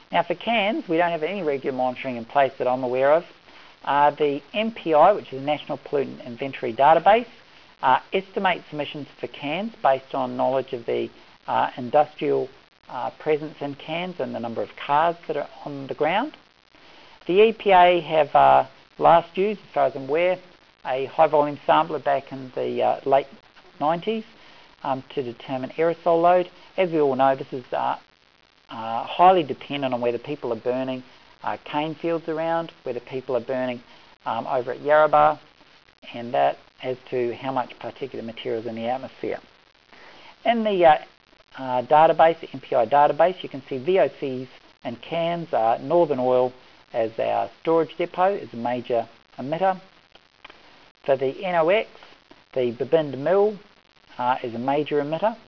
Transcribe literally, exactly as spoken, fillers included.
Now for cans, we don't have any regular monitoring in place that I'm aware of. Uh, the N P I, which is the National Pollutant Inventory Database, uh, estimates emissions for cans based on knowledge of the uh, industrial uh, presence in cans and the number of cars that are on the ground. The E P A have uh, last used, as far as I'm aware, a high volume sampler back in the uh, late nineties um, to determine aerosol load. As we all know, this is uh, uh, highly dependent on whether people are burning uh, cane fields around, whether people are burning um, over at Yarrabah, and that as to how much particulate material is in the atmosphere. In the uh, uh, database, the N P I database, you can see V O Cs and cans. uh, Northern Oil as our storage depot is a major emitter. For the N O X, the Babinda Mill uh, is a major emitter.